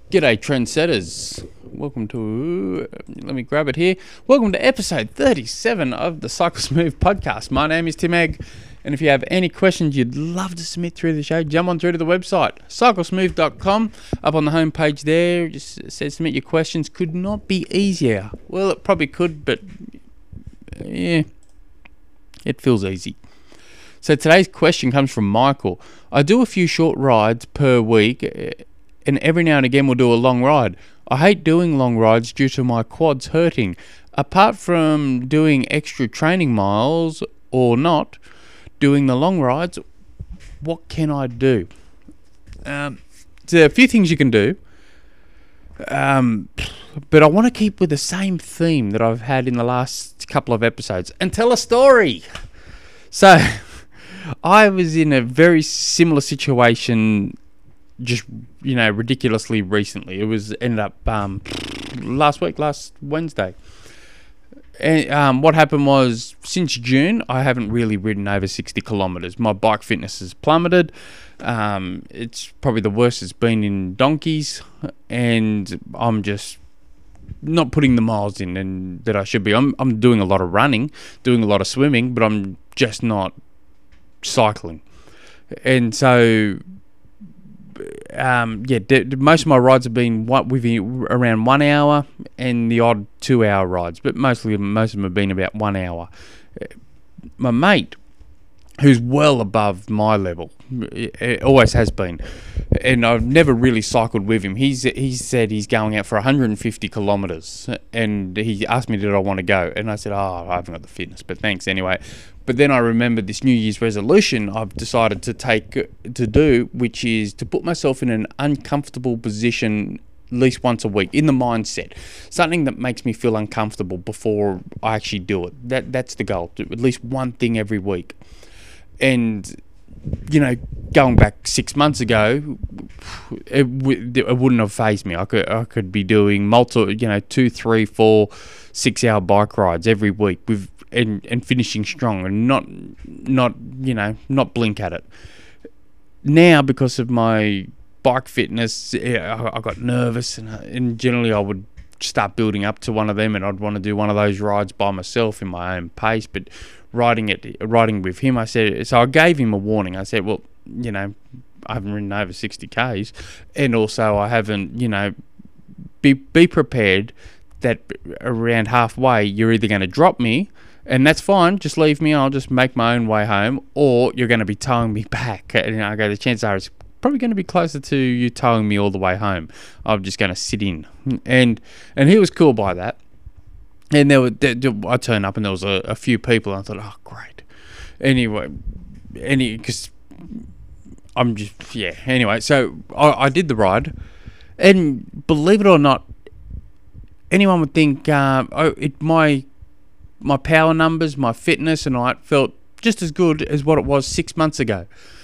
G'day, trendsetters. Welcome to, let me grab it here. Welcome to episode 37 of the Cycle Smooth podcast. My name is Tim Egg, and if you have any questions you'd love to submit through the show, jump on through to the website, cyclesmooth.com. Up on the homepage there, just says submit your questions. Could not be easier. Well, it probably could, but yeah, it feels easy. So today's question comes from Michael. I do a few short rides per week, and every now and again we'll do a long ride. I hate doing long rides due to my quads hurting. Apart from doing extra training miles or not doing the long rides, what can I do? There are a few things you can do, but I want to keep with the same theme that I've had in the last couple of episodes and tell a story. So I was in a very similar situation just, ridiculously recently. It was ended up last Wednesday. And what happened was, since June, I haven't really ridden over 60 kilometres. My bike fitness has plummeted. It's probably the worst it's been in donkeys, and I'm just not putting the miles in and that I should be. I'm doing a lot of running, doing a lot of swimming, but I'm just not cycling. And so most of my rides have been around 1 hour and the odd 2 hour rides, but most of them have been about 1 hour. My mate, who's well above my level, it always has been, and I've never really cycled with him. He said he's going out for 150 kilometres, and he asked me did I want to go, and I said, I haven't got the fitness, but thanks anyway. But then I remembered this New Year's resolution I've decided to do, which is to put myself in an uncomfortable position at least once a week, in the mindset. Something that makes me feel uncomfortable before I actually do it. That's the goal, do at least one thing every week. And, going back 6 months ago, it wouldn't have fazed me. I could be doing multiple, 2, 3, 4, 6 hour bike rides every week with and finishing strong and not blink at it. Now, because of my bike fitness, I got nervous, and generally I would start building up to one of them, and I'd want to do one of those rides by myself in my own pace. But riding with him, so I gave him a warning. I said, well, I haven't ridden over 60 Ks, and also I haven't, be prepared that around halfway you're either going to drop me, and that's fine, just leave me, I'll just make my own way home, or you're going to be towing me back. And I go, the chances are it's probably going to be closer to you towing me all the way home. I'm just going to sit in. And he was cool by that. And I turned up and there was a few people, and I thought, oh, great. Anyway, because I'm just, Anyway, so I did the ride, and believe it or not, anyone would think my power numbers, my fitness, and I felt just as good as what it was 6 months ago.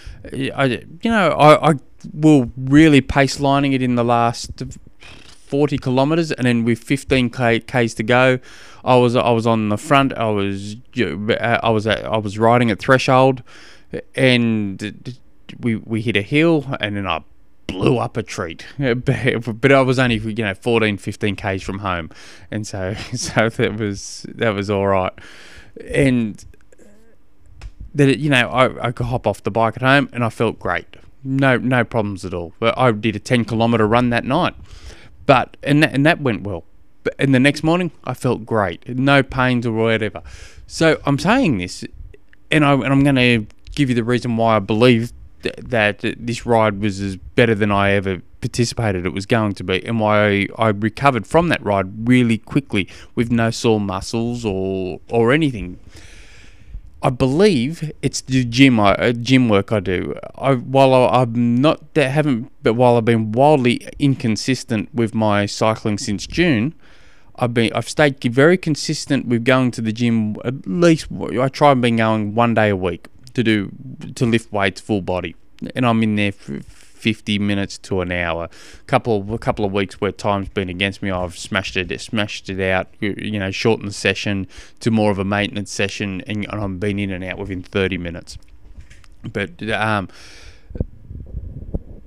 I will really pace lining it in the last 40 kilometres, and then with 15 k's to go, I was on the front. I was riding at threshold, and we hit a hill, and then I blew up a treat. But I was only 14, 15 k's from home, and so that was all right. And that I could hop off the bike at home, and I felt great. No problems at all. But I did a 10 kilometre run that night. But and that went well. And the next morning, I felt great. No pains or whatever. So I'm saying this, and I'm going to give you the reason why I believe that this ride was as better than I ever anticipated it was going to be, and why I recovered from that ride really quickly with no sore muscles or anything. I believe it's the gym work I do. While I've been wildly inconsistent with my cycling since June, I've stayed very consistent with going to the gym. At least I try and be going 1 day a week to lift weights full body, and I'm in there for 50 minutes to an hour. Couple of weeks where time's been against me, I've smashed it out, shortened the session to more of a maintenance session, and I've been in and out within 30 minutes. But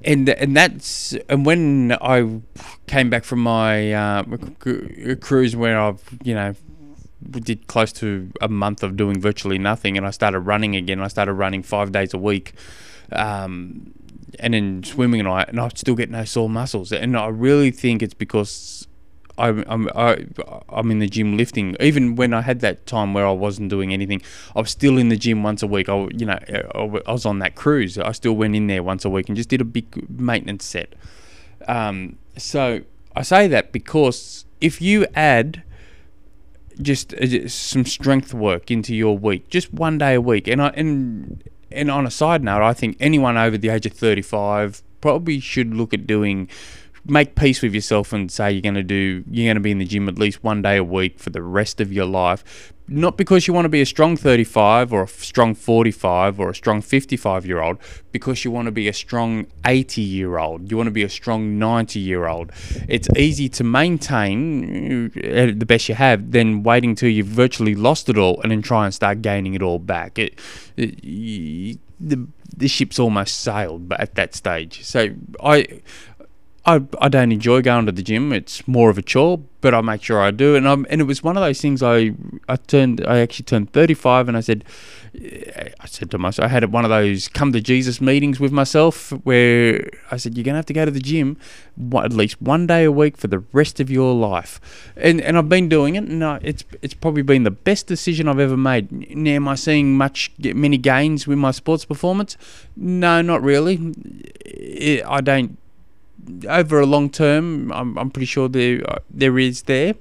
And when I came back from my cruise where we did close to a month of doing virtually nothing, and I started running again. I started running 5 days a week, and then swimming, and I still get no sore muscles. And I really think it's because I'm in the gym lifting. Even when I had that time where I wasn't doing anything, I was still in the gym once a week. I was on that cruise. I still went in there once a week and just did a big maintenance set. So I say that because if you add just some strength work into your week, just 1 day a week, and on a side note, I think anyone over the age of 35 probably should look at make peace with yourself and say you're going to be in the gym at least 1 day a week for the rest of your life. Not because you want to be a strong 35 or a strong 45 or a strong 55-year-old, because you want to be a strong 80-year-old. You want to be a strong 90-year-old. It's easy to maintain the best you have than waiting till you've virtually lost it all and then try and start gaining it all back. The ship's almost sailed at that stage. So I don't enjoy going to the gym. It's more of a chore, but I make sure I do. And it was one of those things. I actually turned 35, and I said to myself, I had one of those come to Jesus meetings with myself where I said, you're gonna have to go to the gym at least 1 day a week for the rest of your life. And I've been doing it, and it's probably been the best decision I've ever made. Now, am I seeing many gains with my sports performance? No, not really. I don't. Over a long term, I'm pretty sure there is there.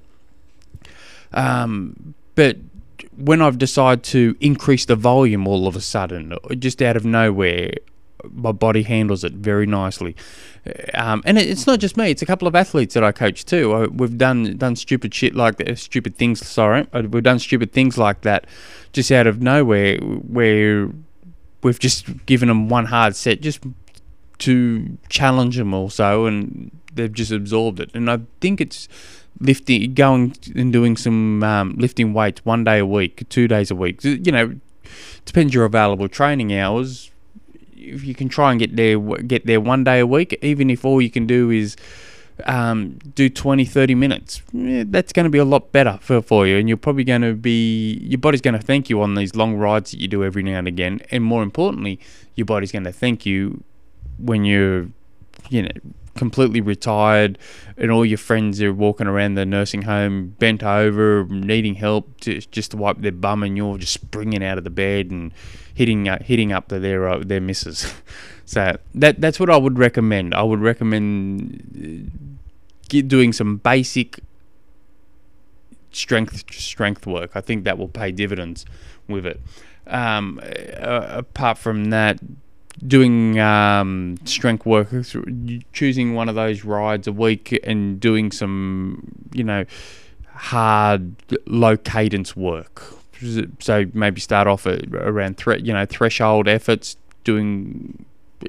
But when I've decided to increase the volume all of a sudden, just out of nowhere, my body handles it very nicely. And it's not just me; it's a couple of athletes that I coach too. We've done stupid shit like that, stupid things. Sorry, we've done stupid things like that, just out of nowhere, where we've just given them one hard set, just to challenge them also, and they've just absorbed it. And I think it's going and doing some lifting weights 1 day a week, 2 days a week. Depends your available training hours. If you can try and get there 1 day a week, even if all you can do is do 20-30 minutes, that's going to be a lot better for you, and you're probably going to your body's going to thank you on these long rides that you do every now and again. And more importantly, your body's going to thank you when you're completely retired and all your friends are walking around the nursing home bent over needing help just to wipe their bum, and you're just springing out of the bed and hitting up to their missus. So that's what I would recommend. I would recommend doing some basic strength work. I think that will pay dividends with it. Apart from that, doing strength work, choosing one of those rides a week and doing some hard low cadence work. So maybe start off around threshold efforts, doing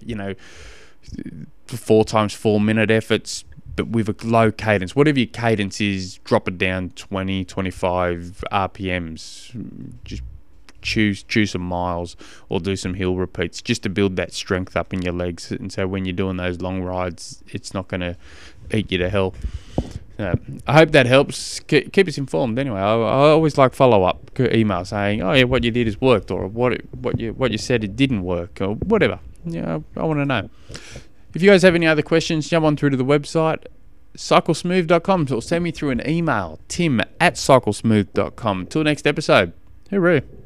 4 times 4 minute efforts, but with a low cadence. Whatever your cadence is, drop it down 20-25 RPMs. Just choose some miles or do some hill repeats just to build that strength up in your legs, and so when you're doing those long rides, it's not going to eat you to hell. I hope that helps. Keep us informed anyway. I always like follow-up email saying, oh yeah, what you did has worked, or what you said it didn't work, or whatever. I want to know. If you guys have any other questions, jump on through to the website cyclesmooth.com, or send me through an email, tim@cyclesmooth.com. Till next episode, hooroo.